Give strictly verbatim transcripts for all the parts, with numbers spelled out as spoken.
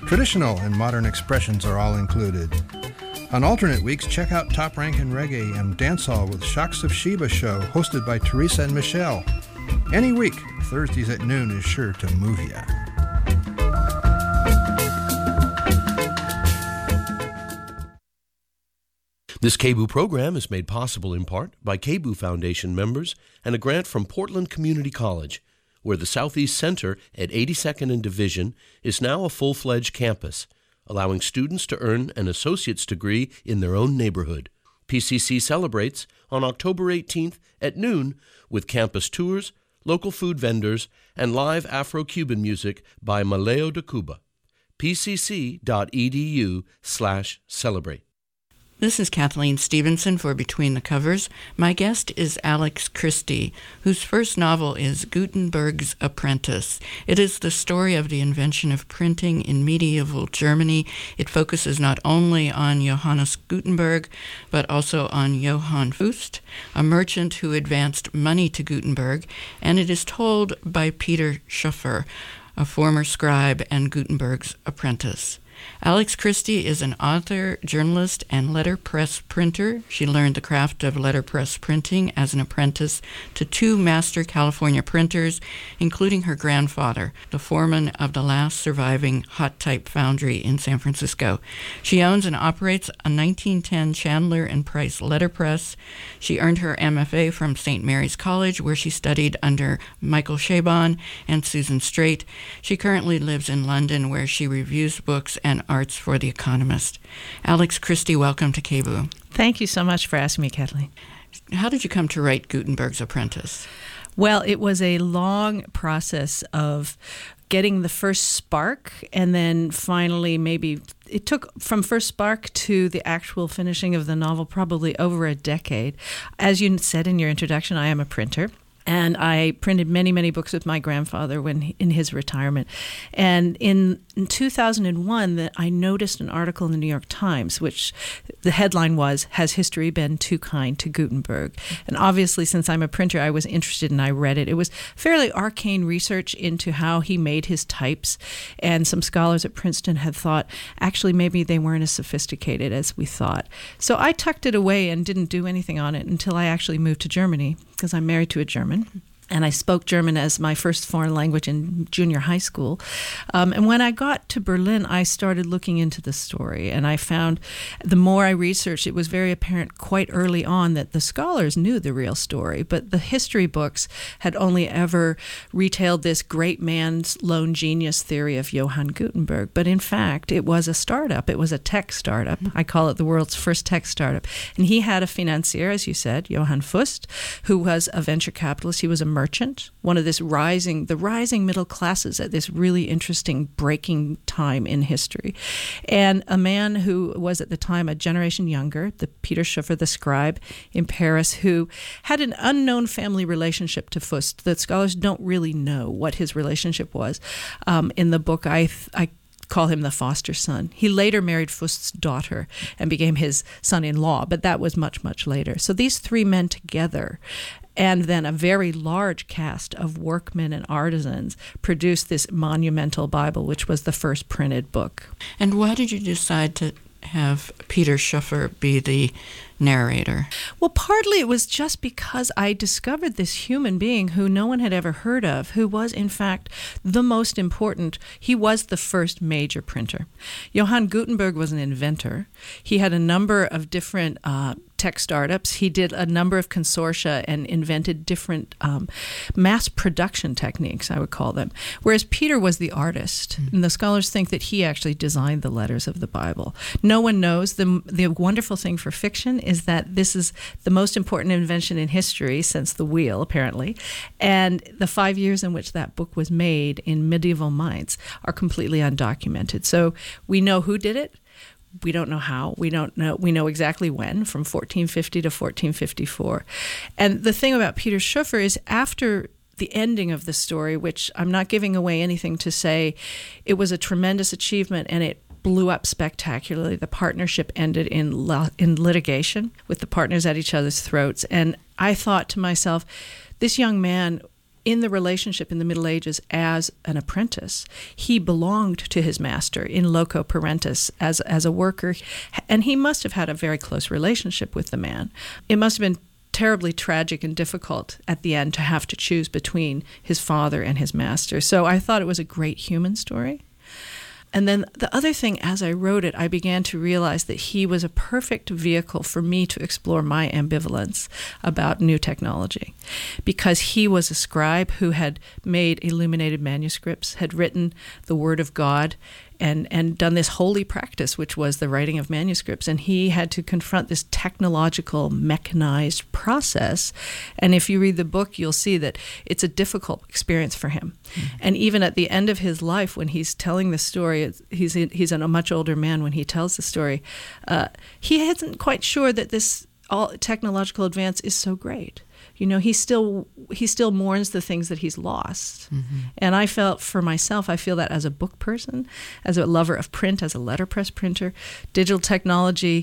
Traditional and modern expressions are all included. On alternate weeks, check out Top Rank in Reggae and Dancehall with Shocks of Sheba show, hosted by Teresa and Michelle. Any week, Thursdays at noon is sure to move ya. This K B U program is made possible in part by K B U Foundation members and a grant from Portland Community College, where the Southeast Center at eighty-second and Division is now a full-fledged campus, allowing students to earn an associate's degree in their own neighborhood. P C C celebrates on October eighteenth at noon with campus tours, local food vendors, and live Afro-Cuban music by Maleo de Cuba. p c c dot e d u slash celebrate. This is Kathleen Stevenson for Between the Covers. My guest is Alex Christie, whose first novel is Gutenberg's Apprentice. It is the story of the invention of printing in medieval Germany. It focuses not only on Johannes Gutenberg, but also on Johann Fust, a merchant who advanced money to Gutenberg, and it is told by Peter Schoeffer, a former scribe and Gutenberg's apprentice. Alex Christie is an author, journalist, and letterpress printer. She learned the craft of letterpress printing as an apprentice to two master California printers, including her grandfather, the foreman of the last surviving hot type foundry in San Francisco. She owns and operates a nineteen ten Chandler and Price letterpress. She earned her M F A from Saint Mary's College, where she studied under Michael Chabon and Susan Straight. She currently lives in London, where she reviews books and arts for The Economist. Alex Christie, welcome to K B U. Thank you so much for asking me, Kathleen. How did you come to write Gutenberg's Apprentice? Well, it was a long process of getting the first spark, and then finally maybe it took from first spark to the actual finishing of the novel probably over a decade. As you said in your introduction, I am a printer. And I printed many, many books with my grandfather when he, in his retirement. And in, in two thousand one, that I noticed an article in the New York Times, which the headline was, "Has History Been Too Kind to Gutenberg?" And obviously, since I'm a printer, I was interested and I read it. It was fairly arcane research into how he made his types. And some scholars at Princeton had thought, actually, maybe they weren't as sophisticated as we thought. So I tucked it away and didn't do anything on it until I actually moved to Germany, because I'm married to a German. And I spoke German as my first foreign language in junior high school. Um, and when I got to Berlin, I started looking into the story. And I found the more I researched, it was very apparent quite early on that the scholars knew the real story. But the history books had only ever retailed this great man's lone genius theory of Johann Gutenberg. But in fact, it was a startup. It was a tech startup. I call it the world's first tech startup. And he had a financier, as you said, Johann Fust, who was a venture capitalist. He was a merchant, one of this rising, the rising middle classes at this really interesting breaking time in history. And a man who was at the time a generation younger, the Peter Schoeffer, the scribe in Paris, who had an unknown family relationship to Fust. The scholars don't really know what his relationship was. Um, in the book, I, I call him the foster son. He later married Fust's daughter and became his son-in-law, but that was much, much later. So these three men together, and then a very large cast of workmen and artisans, produced this monumental Bible, which was the first printed book. And why did you decide to have Peter Schoeffer be the narrator? Well, partly it was just because I discovered this human being who no one had ever heard of, who was, in fact, the most important. He was the first major printer. Johann Gutenberg was an inventor. He had a number of different uh, tech startups. He did a number of consortia and invented different um, mass production techniques, I would call them. Whereas Peter was the artist, mm-hmm. and the scholars think that he actually designed the letters of the Bible. No one knows. The, the wonderful thing for fiction is that this is the most important invention in history since the wheel, apparently. And the five years in which that book was made in medieval Mainz are completely undocumented. So we know who did it. We don't know how. We don't know. We know exactly when, from fourteen fifty to fourteen fifty-four. And the thing about Peter Schoeffer is, after the ending of the story, which I'm not giving away anything to say, it was a tremendous achievement and it blew up spectacularly. The partnership ended in la- in litigation with the partners at each other's throats. And I thought to myself, this young man, in the relationship in the Middle Ages as an apprentice. He belonged to his master in loco parentis as, as a worker, and he must have had a very close relationship with the man. It must have been terribly tragic and difficult at the end to have to choose between his father and his master. So I thought it was a great human story. And then the other thing, as I wrote it, I began to realize that he was a perfect vehicle for me to explore my ambivalence about new technology, because he was a scribe who had made illuminated manuscripts, had written the Word of God, and, and done this holy practice, which was the writing of manuscripts. And he had to confront this technological, mechanized process. And if you read the book, you'll see that it's a difficult experience for him. Mm-hmm. And even at the end of his life, when he's telling the story, he's he's a much older man when he tells the story, uh, he isn't quite sure that this all technological advance is so great. You know, he still he still mourns the things that he's lost. Mm-hmm. And I felt for myself, I feel that as a book person, as a lover of print, as a letterpress printer, digital technology,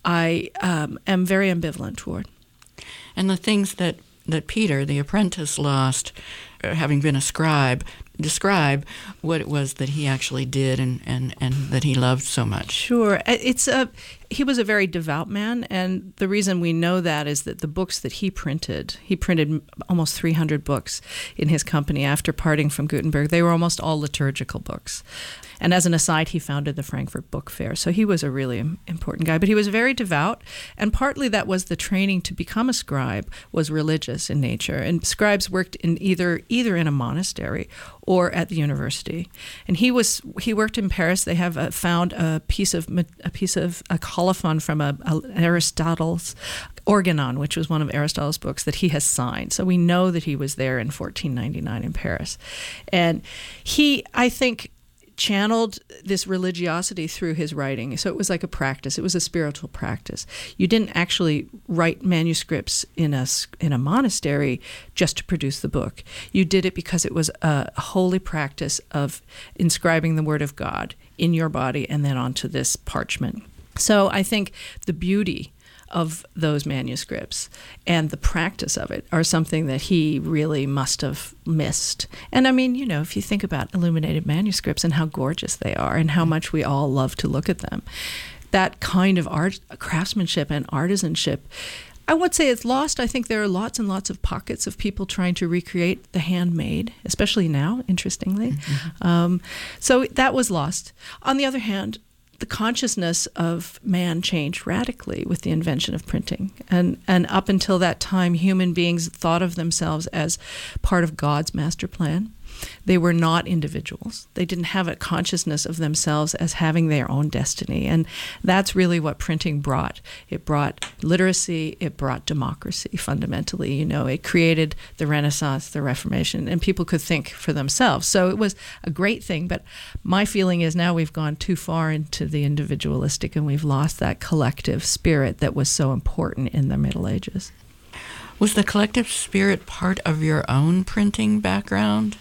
I um, am very ambivalent toward. And the things that, that Peter, the apprentice, lost, uh, having been a scribe, describe what it was that he actually did and, and, and that he loved so much. Sure. It's a, he was a very devout man, and the reason we know that is that the books that he printed, he printed almost three hundred books in his company after parting from Gutenberg. They were almost all liturgical books. And as an aside, he founded the Frankfurt Book Fair. So he was a really important guy. But he was very devout, and partly that was the training to become a scribe was religious in nature. And scribes worked in either either in a monastery or at the university. And he was he worked in Paris. They have uh, found a piece of a piece of a colophon from a, a Aristotle's Organon, which was one of Aristotle's books that he has signed. So we know that he was there in fourteen ninety-nine in Paris. And he, I think, channeled this religiosity through his writing. So it was like a practice. It was a spiritual practice. You didn't actually write manuscripts in a, in a monastery just to produce the book. You did it because it was a holy practice of inscribing the Word of God in your body and then onto this parchment. So I think the beauty of those manuscripts and the practice of it are something that he really must have missed. And I mean, you know, if you think about illuminated manuscripts and how gorgeous they are and how much we all love to look at them, that kind of art, craftsmanship and artisanship, I would say it's lost. I think there are lots and lots of pockets of people trying to recreate the handmade, especially now, interestingly. Mm-hmm. Um, so that was lost. On the other hand, the consciousness of man changed radically with the invention of printing. And and up until that time, human beings thought of themselves as part of God's master plan. They were not individuals. They didn't have a consciousness of themselves as having their own destiny. And that's really what printing brought. It brought literacy. It brought democracy, fundamentally. You know, it created the Renaissance, the Reformation, and people could think for themselves. So it was a great thing. But my feeling is now we've gone too far into the individualistic and we've lost that collective spirit that was so important in the Middle Ages. Was the collective spirit part of your own printing background?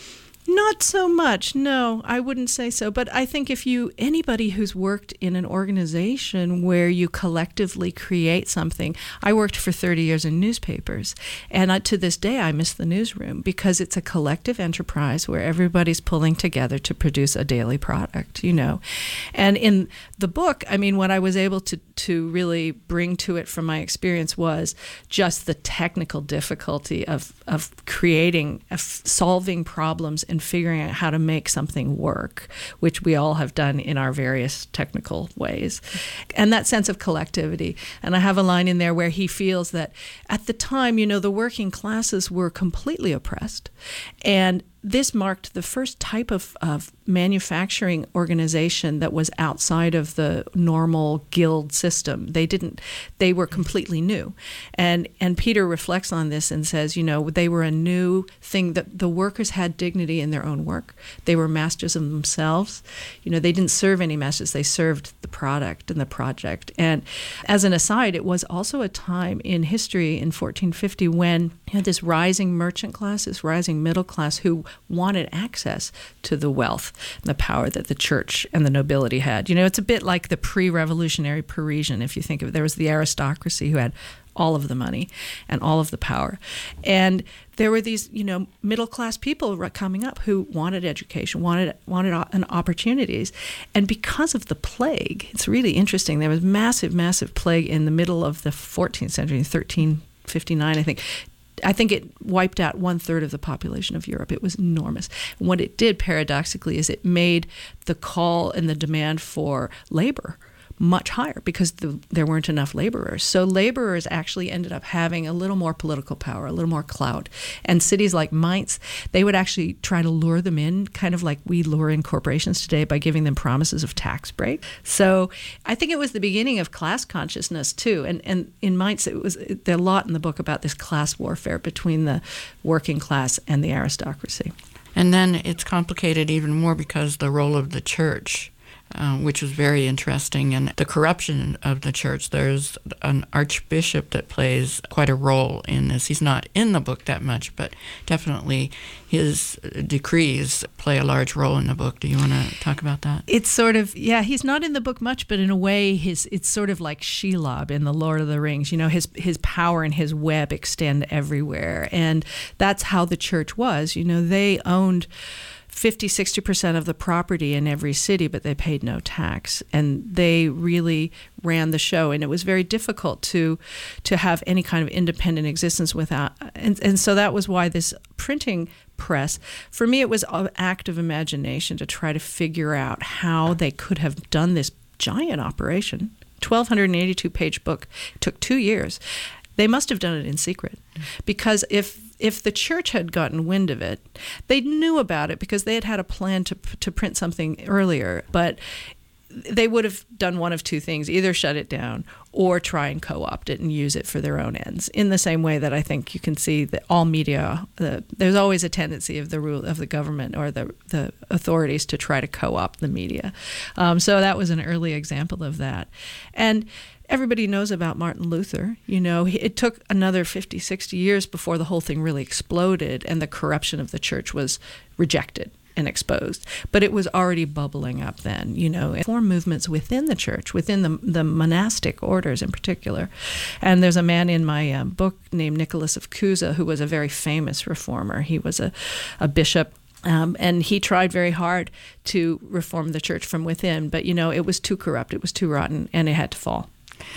Not so much, no, I wouldn't say so. But I think if you, anybody who's worked in an organization where you collectively create something, I worked for thirty years in newspapers, and I, to this day I miss the newsroom because it's a collective enterprise where everybody's pulling together to produce a daily product, you know. And in the book, I mean, what I was able to, to really bring to it from my experience was just the technical difficulty of, of creating, of solving problems and figuring out how to make something work, which we all have done in our various technical ways. And that sense of collectivity. And I have a line in there where he feels that at the time, you know, the working classes were completely oppressed. And this marked the first type of, of manufacturing organization that was outside of the normal guild system. They didn't, they were completely new. And and Peter reflects on this and says, you know, they were a new thing, that the workers had dignity in their own work. They were masters of themselves. You know, they didn't serve any masters, they served the product and the project. And as an aside, it was also a time in history in fourteen fifty when you had this rising merchant class, this rising middle class who wanted access to the wealth and the power that the church and the nobility had. You know, it's a bit like the pre-revolutionary Parisian, if you think of it. There was the aristocracy who had all of the money and all of the power. And there were these, you know, middle-class people coming up who wanted education, wanted wanted an opportunities. And because of the plague, it's really interesting. There was massive, massive plague in the middle of the fourteenth century, thirteen fifty-nine, I think. I think it wiped out one-third of the population of Europe. It was enormous. And what it did, paradoxically, is it made the call and the demand for labor much higher because the, there weren't enough laborers. So laborers actually ended up having a little more political power, a little more clout. And cities like Mainz, they would actually try to lure them in, kind of like we lure in corporations today by giving them promises of tax break. So I think it was the beginning of class consciousness too. And and in Mainz, it was there's a lot in the book about this class warfare between the working class and the aristocracy. And then it's complicated even more because the role of the church, Uh, which was very interesting, and the corruption of the church. There's an archbishop that plays quite a role in this. He's not in the book that much, but definitely his decrees play a large role in the book. Do you want to talk about that? It's sort of, yeah, he's not in the book much, but in a way, his it's sort of like Shelob in The Lord of the Rings. You know, his his power and his web extend everywhere, and that's how the church was. You know, they owned fifty, sixty percent of the property in every city, but they paid no tax. And they really ran the show. And it was very difficult to to have any kind of independent existence without. And, and so that was why this printing press, for me, it was an act of imagination to try to figure out how they could have done this giant operation. twelve eighty-two page book. It took two years. They must have done it in secret, because if if the church had gotten wind of it, they knew about it because they had had a plan to to print something earlier, but they would have done one of two things: either shut it down or try and co-opt it and use it for their own ends. In the same way that I think you can see that all media, the, there's always a tendency of the rule of the government or the the authorities to try to co-opt the media. Um, so that was an early example of that. And everybody knows about Martin Luther. You know, it took another fifty, sixty years before the whole thing really exploded and the corruption of the church was rejected and exposed. But it was already bubbling up then, you know, form movements within the church, within the the monastic orders in particular. And there's a man in my um, book named Nicholas of Cusa who was a very famous reformer. He was a, a bishop. Um, and he tried very hard to reform the church from within. But, you know, it was too corrupt, it was too rotten, and it had to fall.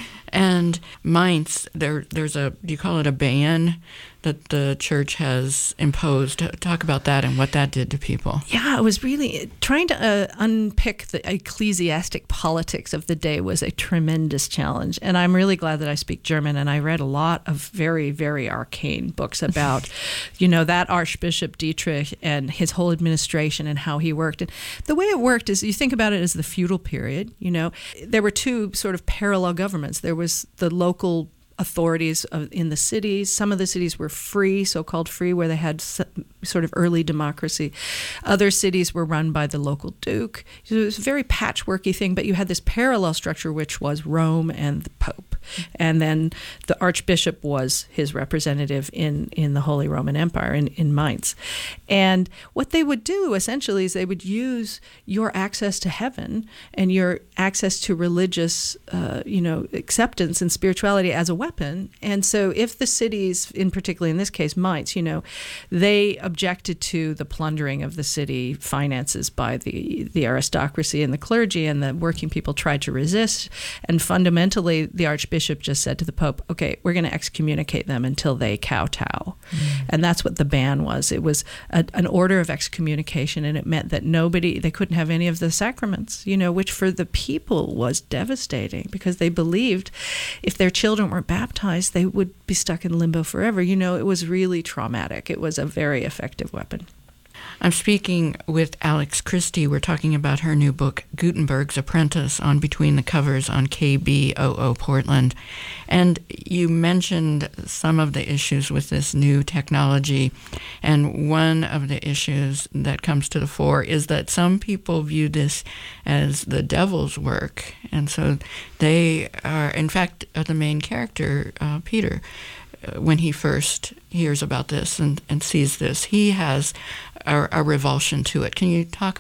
And Mainz, there, there's a, do you call it a ban that the church has imposed? Talk about that and what that did to people. Yeah, it was really, trying to uh, unpick the ecclesiastic politics of the day was a tremendous challenge. And I'm really glad that I speak German, and I read a lot of very, very arcane books about, you know, that Archbishop Dietrich and his whole administration and how he worked. And the way it worked is, you think about it as the feudal period, you know, there were two sort of parallel governments. There was the local authorities of, in the cities. Some of the cities were free, so-called free, where they had sort of early democracy. Other cities were run by the local duke. So it was a very patchworky thing, but you had this parallel structure, which was Rome and the Pope. And then the Archbishop was his representative in, in the Holy Roman Empire, in, in Mainz. And what they would do, essentially, is they would use your access to heaven and your access to religious, uh, you know, acceptance and spirituality as a weapon. And so if the cities, in particular in this case Mainz, you know, they objected to the plundering of the city finances by the, the aristocracy and the clergy, and the working people tried to resist. And fundamentally, the Archbishop just said to the Pope, okay, we're going to excommunicate them until they kowtow. Mm. And that's what the ban was. It was a, an order of excommunication, and it meant that nobody, they couldn't have any of the sacraments, you know, which for the people was devastating, because they believed if their children were baptized, they would be stuck in limbo forever. You know, it was really traumatic. It was a very effective weapon. I'm speaking with Alex Christie. We're talking about her new book, Gutenberg's Apprentice, on Between the Covers on K B O O Portland. And you mentioned some of the issues with this new technology. And one of the issues that comes to the fore is that some people view this as the devil's work. And so they are, in fact, the main character, uh, Peter, when he first hears about this and, and sees this, he has a, a revulsion to it. Can you talk about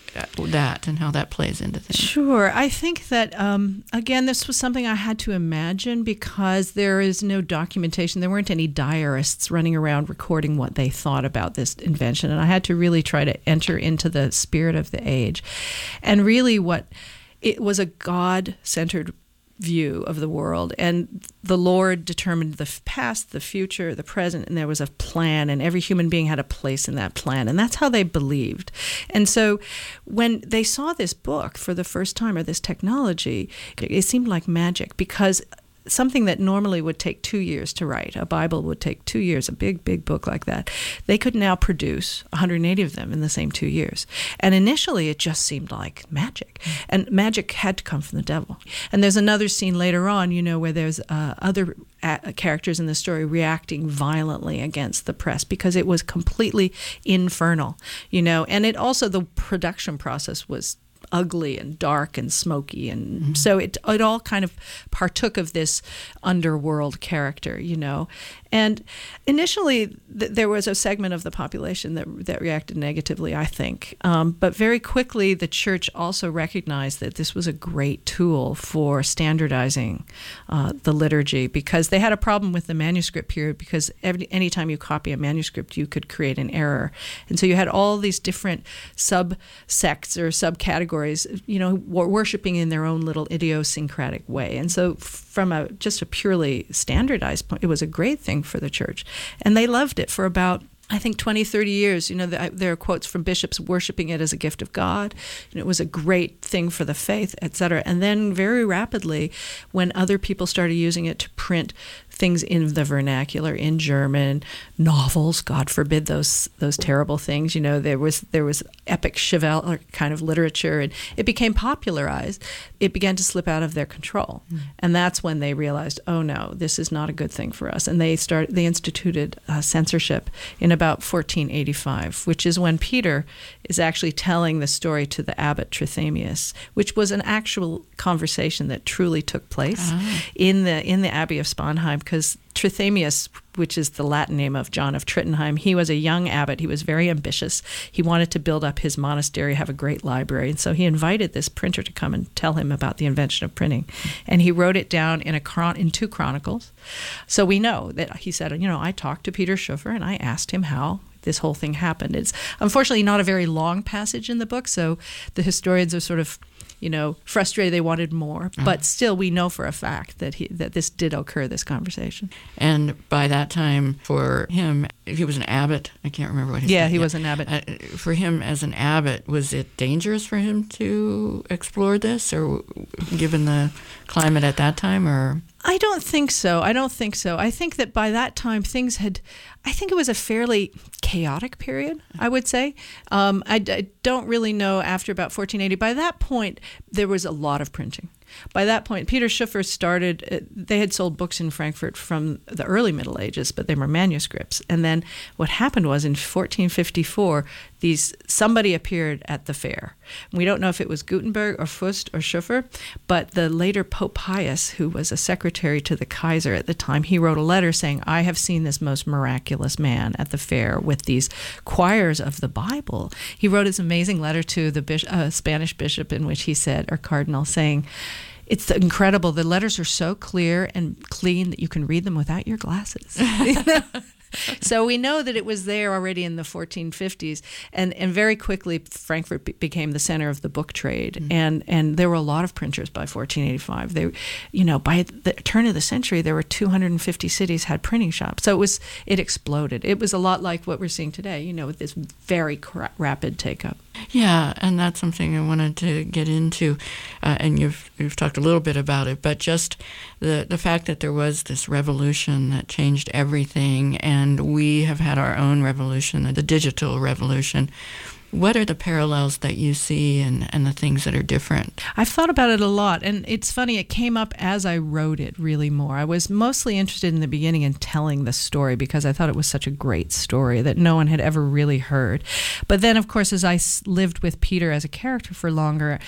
that and how that plays into things. Sure. I think that, um, again, this was something I had to imagine because there is no documentation. There weren't any diarists running around recording what they thought about this invention. And I had to really try to enter into the spirit of the age. And really what it was a God-centered view of the world, and the Lord determined the past, the future, the present, and there was a plan, and every human being had a place in that plan, and that's how they believed. And so when they saw this book for the first time, or this technology, it seemed like magic, because something that normally would take two years to write, a Bible would take two years, a big, big book like that, they could now produce one hundred eighty of them in the same two years. And initially, it just seemed like magic. And magic had to come from the devil. And there's another scene later on, you know, where there's uh, other a- characters in the story reacting violently against the press because it was completely infernal, you know. And it also, the production process was ugly and dark and smoky, and mm-hmm. so it it all kind of partook of this underworld character, you know. And initially, th- there was a segment of the population that that reacted negatively, I think. Um, but very quickly, the church also recognized that this was a great tool for standardizing uh, the liturgy, because they had a problem with the manuscript period, because every, anytime you copy a manuscript, you could create an error. And so you had all these different subsects or subcategories, you know, worshiping in their own little idiosyncratic way. And so from a just a purely standardized point, it was a great thing for the church. And they loved it for about, I think, twenty, thirty years. You know, there are quotes from bishops worshiping it as a gift of God. And it was a great thing for the faith, et cetera. And then very rapidly, when other people started using it to print things in the vernacular, in German, novels, God forbid those those terrible things. You know, there was there was epic chivalry kind of literature, and it became popularized. It began to slip out of their control, mm. and that's when they realized, oh no, this is not a good thing for us. And they start they instituted uh, censorship in about fourteen eighty-five, which is when Peter is actually telling the story to the abbot Trithemius, which was an actual conversation that truly took place ah. in the in the Abbey of Sponheim. Because Trithemius, which is the Latin name of John of Trittenheim, he was a young abbot. He was very ambitious. He wanted to build up his monastery, have a great library. And so he invited this printer to come and tell him about the invention of printing. And he wrote it down in a chron- in two chronicles. So we know that he said, you know, I talked to Peter Schoeffer and I asked him how this whole thing happened. It's unfortunately not a very long passage in the book, so the historians are sort of, you know, frustrated. They wanted more, uh-huh. but still, we know for a fact that he that this did occur. This conversation. And by that time, for him, he was an abbot. I can't remember what he. Yeah, said. he yeah. was an abbot. Uh, for him as an abbot, was it dangerous for him to explore this, or given the climate at that time, or? I don't think so. I don't think so. I think that by that time things had, I think it was a fairly chaotic period, I would say. Um, I, I don't really know after about fourteen eighty. By that point, there was a lot of printing. By that point, Peter Schoeffer started, they had sold books in Frankfurt from the early Middle Ages, but they were manuscripts. And then what happened was in fourteen fifty-four, these somebody appeared at the fair. We don't know if it was Gutenberg or Fust or Schoeffer, but the later Pope Pius, who was a secretary to the Kaiser at the time, he wrote a letter saying, I have seen this most miraculous man at the fair with these quires of the Bible. He wrote his amazing letter to the bishop, uh, Spanish bishop in which he said, or cardinal, saying, it's incredible. The letters are so clear and clean that you can read them without your glasses. So we know that it was there already in the fourteen fifties, and, and very quickly Frankfurt be- became the center of the book trade, mm-hmm. and and there were a lot of printers by fourteen eighty-five. They, you know, by the turn of the century, there were two hundred fifty cities had printing shops. So it was it exploded. It was a lot like what we're seeing today, you know, with this very cra- rapid take-up. Yeah, and that's something I wanted to get into, uh, and you've you've talked a little bit about it, but just the the fact that there was this revolution that changed everything, and we have had our own revolution, the digital revolution. What are the parallels that you see and, and the things that are different? I've thought about it a lot, and it's funny, it came up as I wrote it really more. I was mostly interested in the beginning in telling the story because I thought it was such a great story that no one had ever really heard. But then, of course, as I lived with Peter as a character for longer,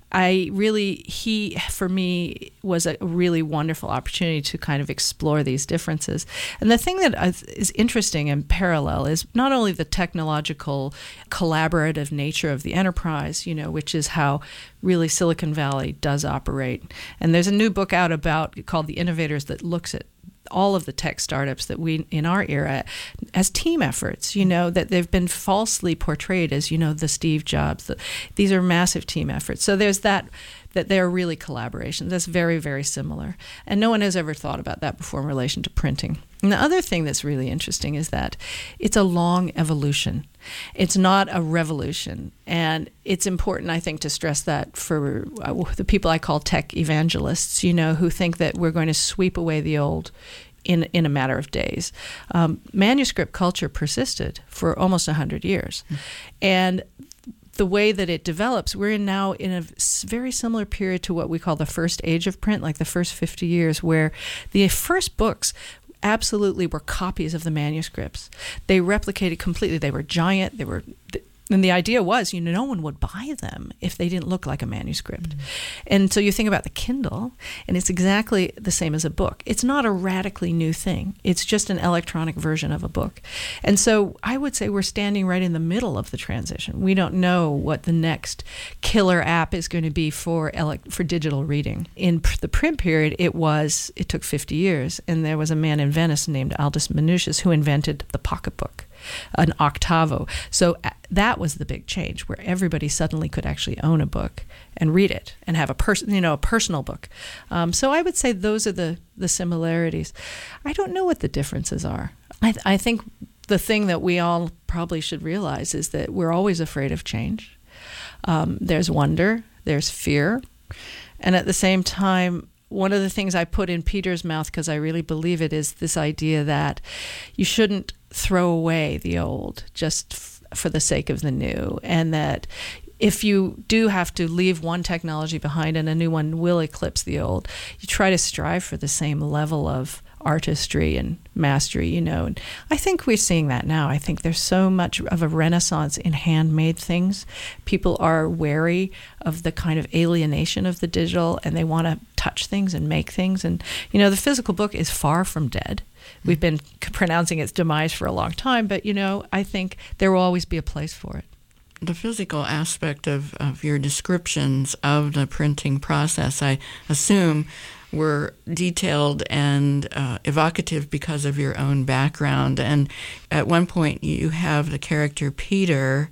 I really, he, for me, was a really wonderful opportunity to kind of explore these differences. And the thing that is interesting and parallel is not only the technological, collaborative nature of the enterprise, you know, which is how really Silicon Valley does operate. And there's a new book out about called The Innovators that looks at all of the tech startups that we in our era as team efforts, you know, that they've been falsely portrayed as, you know, the Steve Jobs. The, these are massive team efforts. So there's that, that they're really collaborations. That's very, very similar. And no one has ever thought about that before in relation to printing. And the other thing that's really interesting is that it's a long evolution. It's not a revolution. And it's important, I think, to stress that for the people I call tech evangelists, you know, who think that we're going to sweep away the old in in a matter of days. Um, manuscript culture persisted for almost one hundred years. Mm. And the way that it develops, we're in now in a very similar period to what we call the first age of print, like the first fifty years, where the first books absolutely were copies of the manuscripts. They replicated completely. They were giant. They were, and the idea was, you know, no one would buy them if they didn't look like a manuscript. Mm-hmm. And so you think about the Kindle, and it's exactly the same as a book. It's not a radically new thing. It's just an electronic version of a book. And so I would say we're standing right in the middle of the transition. We don't know what the next killer app is going to be for ele- for digital reading. In pr- the print period, it was it took fifty years, and there was a man in Venice named Aldus Manutius who invented the pocketbook, an octavo. So that was the big change, where everybody suddenly could actually own a book and read it and have a person, you know, a personal book. Um, so I would say those are the the similarities. I don't know what the differences are. I, th- I think the thing that we all probably should realize is that we're always afraid of change. Um, there's wonder, there's fear, and at the same time, one of the things I put in Peter's mouth, because I really believe it, is this idea that you shouldn't throw away the old just f- for the sake of the new, and that if you do have to leave one technology behind and a new one will eclipse the old, you try to strive for the same level of artistry and mastery, you know. And I think we're seeing that now. I think there's so much of a renaissance in handmade things. People are wary of the kind of alienation of the digital, and they want to touch things and make things. And, you know, the physical book is far from dead. We've been pronouncing its demise for a long time, but, you know, I think there will always be a place for it. The physical aspect of, of your descriptions of the printing process, I assume, were detailed and uh, evocative because of your own background. And at one point you have the character Peter.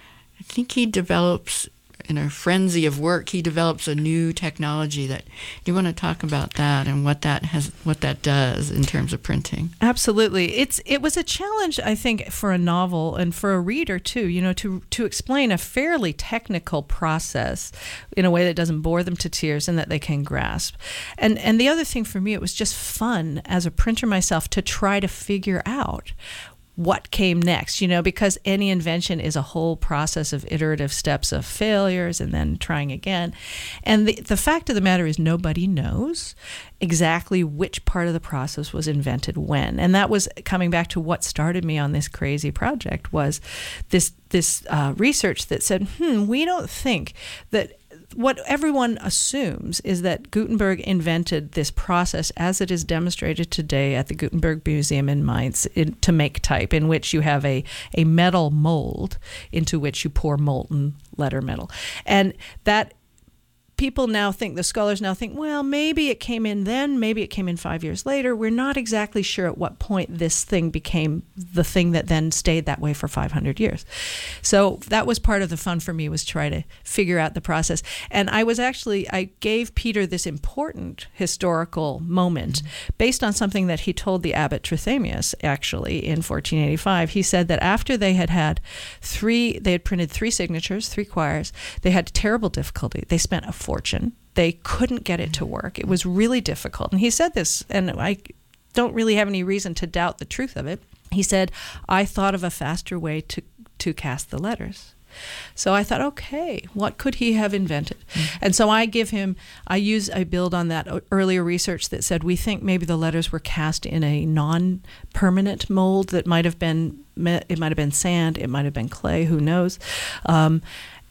I think he develops, in a frenzy of work, he develops a new technology. That do you want to talk about that and what that has, what that does in terms of printing? Absolutely, it's it was a challenge, I think, for a novel and for a reader too. You know, to to explain a fairly technical process in a way that doesn't bore them to tears and that they can grasp. And and the other thing for me, it was just fun as a printer myself to try to figure out what came next, you know, because any invention is a whole process of iterative steps of failures and then trying again. And the, the fact of the matter is nobody knows exactly which part of the process was invented when. And that was coming back to what started me on this crazy project, was this, this uh, research that said, hmm, we don't think that what everyone assumes is that Gutenberg invented this process as it is demonstrated today at the Gutenberg Museum in Mainz in, to make type, in which you have a, a metal mold into which you pour molten letter metal. And that people now think, the scholars now think, well, maybe it came in then, maybe it came in five years later. We're not exactly sure at what point this thing became the thing that then stayed that way for five hundred years. So that was part of the fun for me, was try to figure out the process. And I was actually, I gave Peter this important historical moment mm-hmm. based on something that he told the abbot Trithemius, actually, in fourteen eighty-five. He said that after they had had three, they had printed three signatures, three quires, they had terrible difficulty. They spent a fortune. They couldn't get it to work. It was really difficult. And he said this, and I don't really have any reason to doubt the truth of it. He said, I thought of a faster way to, to cast the letters. So I thought, okay, what could he have invented? Mm-hmm. And so I give him, I use, I build on that earlier research that said we think maybe the letters were cast in a non-permanent mold that might have been, it might have been sand, it might have been clay, who knows. Um,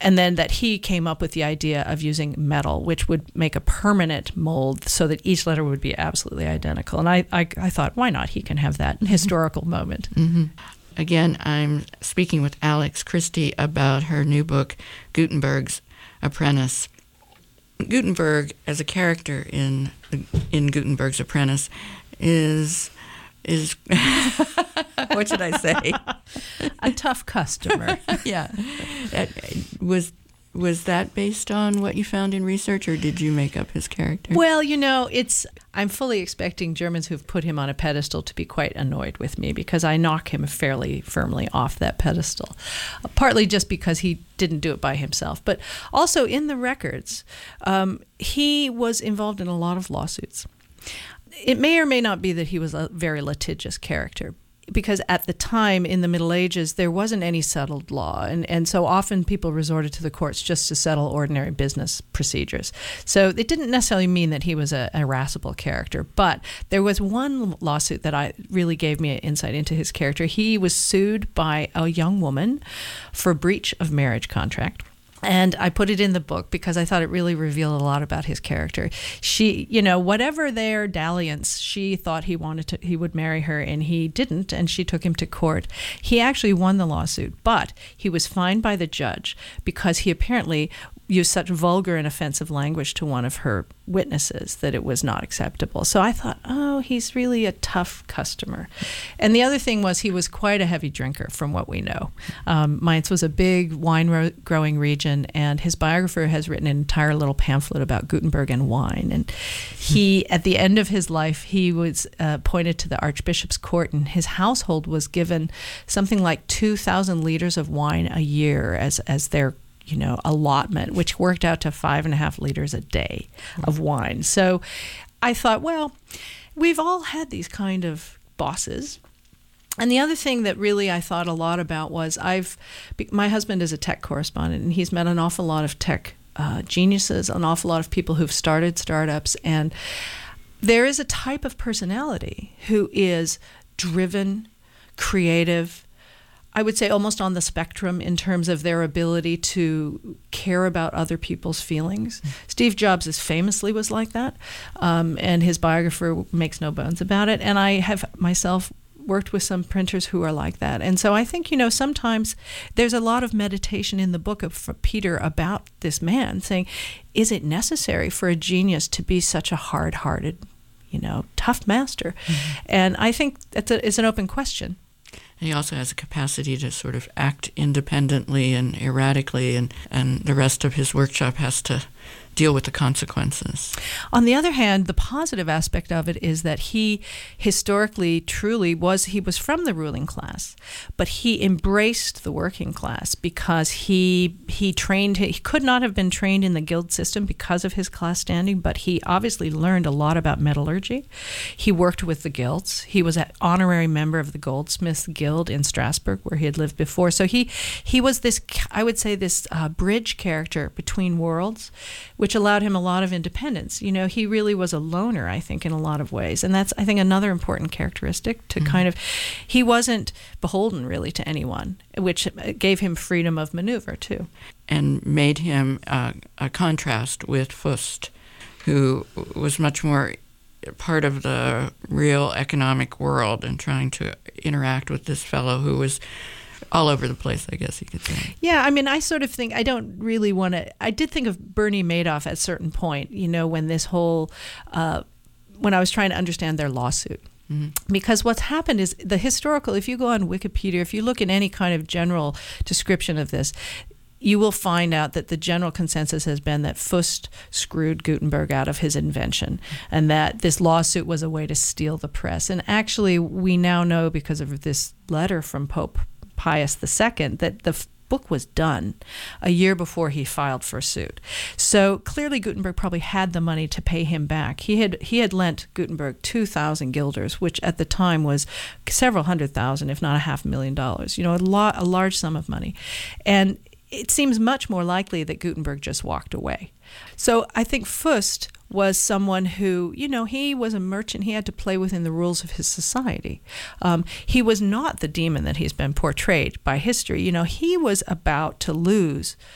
and then that he came up with the idea of using metal, which would make a permanent mold so that each letter would be absolutely identical. And I, I, I thought, why not? He can have that historical moment. Mm-hmm. Again, I'm speaking with Alex Christie about her new book, Gutenberg's Apprentice. Gutenberg, as a character in in Gutenberg's Apprentice, is is what should I say? A tough customer. Yeah. Was was that based on what you found in research, or did you make up his character? Well, you know, it's I'm fully expecting Germans who've put him on a pedestal to be quite annoyed with me because I knock him fairly firmly off that pedestal, partly just because he didn't do it by himself, but also in the records, um, he was involved in a lot of lawsuits. It may or may not be that he was a very litigious character, because at the time in the Middle Ages, there wasn't any settled law. And, and so often people resorted to the courts just to settle ordinary business procedures. So it didn't necessarily mean that he was a, a irascible character. But there was one lawsuit that I really gave me an insight into his character. He was sued by a young woman for breach of marriage contract. And I put it in the book because I thought it really revealed a lot about his character. She, you know, whatever their dalliance, she thought he wanted to, he would marry her, and he didn't, and she took him to court. He actually won the lawsuit, but he was fined by the judge because he apparently used such vulgar and offensive language to one of her witnesses that it was not acceptable. So I thought, oh, he's really a tough customer. And the other thing was he was quite a heavy drinker from what we know. Um, Mainz was a big wine ro- growing region, and his biographer has written an entire little pamphlet about Gutenberg and wine. And he, at the end of his life, he was uh, appointed to the Archbishop's court, and his household was given something like two thousand liters of wine a year as, as their you know, allotment, which worked out to five and a half liters a day of wine. So I thought, well, we've all had these kind of bosses. And the other thing that really I thought a lot about was I've, my husband is a tech correspondent, and he's met an awful lot of tech uh, geniuses, an awful lot of people who've started startups. And there is a type of personality who is driven, creative, I would say almost on the spectrum in terms of their ability to care about other people's feelings. Mm. Steve Jobs is famously was like that, um, and his biographer makes no bones about it. And I have myself worked with some printers who are like that. And so I think, you know, sometimes there's a lot of meditation in the book of for Peter about this man saying, is it necessary for a genius to be such a hard-hearted, you know, tough master? Mm-hmm. And I think that's a, it's an open question. And he also has a capacity to sort of act independently and erratically, and, and the rest of his workshop has to deal with the consequences. On the other hand, the positive aspect of it is that he historically truly was, he was from the ruling class, but he embraced the working class because he he trained, he could not have been trained in the guild system because of his class standing, but he obviously learned a lot about metallurgy. He worked with the guilds. He was an honorary member of the Goldsmiths Guild in Strasbourg, where he had lived before. So he, he was this, I would say, this uh, bridge character between worlds, which allowed him a lot of independence. You know, he really was a loner, I think, in a lot of ways. And that's, I think, another important characteristic to mm-hmm. kind of, he wasn't beholden really to anyone, which gave him freedom of maneuver too. And made him uh, a contrast with Fust, who was much more part of the real economic world and trying to interact with this fellow who was all over the place, I guess you could say. Yeah, I mean, I sort of think, I don't really want to, I did think of Bernie Madoff at a certain point, you know, when this whole, uh, when I was trying to understand their lawsuit. Mm-hmm. Because what's happened is the historical, if you go on Wikipedia, if you look at any kind of general description of this, you will find out that the general consensus has been that Fust screwed Gutenberg out of his invention, and that this lawsuit was a way to steal the press. And actually, we now know, because of this letter from Pope Pius the Second, that the f- book was done a year before he filed for suit. So clearly Gutenberg probably had the money to pay him back. He had he had lent Gutenberg two thousand guilders, which at the time was several hundred thousand, if not a half a million dollars. You know, a lot, a large sum of money. And it seems much more likely that Gutenberg just walked away. So I think Fust was someone who, you know, he was a merchant. He had to play within the rules of his society. Um, he was not the demon that he's been portrayed by history. You know, he was about to lose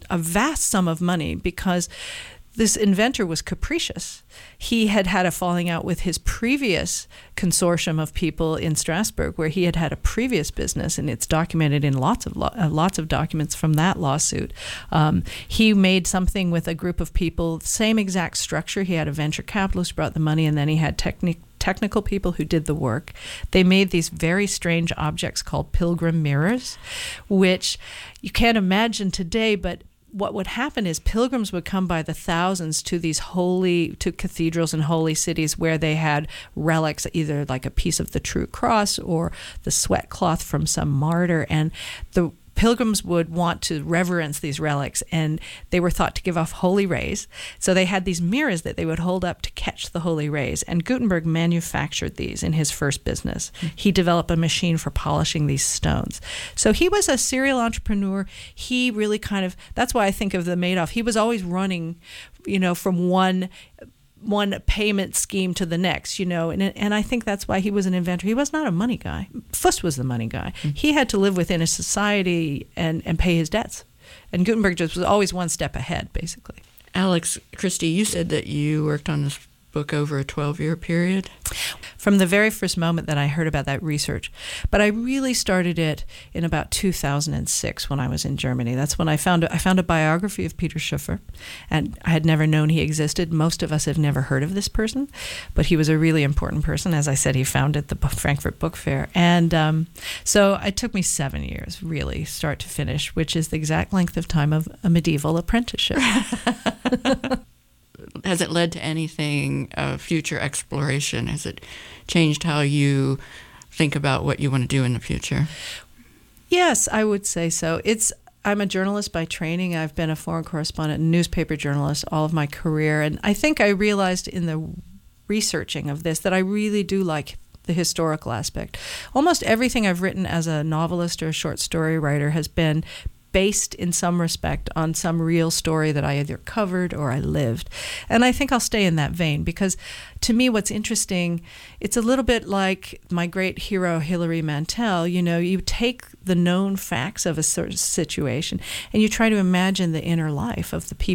a vast sum of money because this inventor was capricious. He had had a falling out with his previous consortium of people in Strasbourg, where he had had a previous business, and it's documented in lots of lo- uh, lots of documents from that lawsuit. Um, he made something with a group of people, same exact structure. He had a venture capitalist who brought the money, and then he had technic- technical people who did the work. They made these very strange objects called pilgrim mirrors, which you can't imagine today, but what would happen is pilgrims would come by the thousands to these holy, to cathedrals and holy cities where they had relics, either like a piece of the true cross or the sweat cloth from some martyr. And the pilgrims would want to reverence these relics, and they were thought to give off holy rays. So they had these mirrors that they would hold up to catch the holy rays. And Gutenberg manufactured these in his first business. Mm-hmm. He developed a machine for polishing these stones. So he was a serial entrepreneur. He really kind of, that's why I think of the Madoff. He was always running, you know, from one one payment scheme to the next, you know, and and I think that's why he was an inventor. He was not a money guy. Fuss was the money guy. Mm-hmm. He had to live within a society and, and pay his debts. And Gutenberg just was always one step ahead, basically. Alex Christie, you said that you worked on this book over a twelve-year period? From the very first moment that I heard about that research. But I really started it in about two thousand six when I was in Germany. That's when I found a, I found a biography of Peter Schoeffer, and I had never known he existed. Most of us have never heard of this person, but he was a really important person. As I said, he founded the Frankfurt Book Fair. And um, so it took me seven years, really, start to finish, which is the exact length of time of a medieval apprenticeship. Has it led to anything, uh, future exploration? Has it changed how you think about what you want to do in the future? Yes, I would say so. It's I'm a journalist by training. I've been a foreign correspondent and newspaper journalist all of my career. And I think I realized in the researching of this that I really do like the historical aspect. Almost everything I've written as a novelist or a short story writer has been based in some respect on some real story that I either covered or I lived. And I think I'll stay in that vein because to me what's interesting, it's a little bit like my great hero Hilary Mantel. You know, you take the known facts of a certain situation and you try to imagine the inner life of the people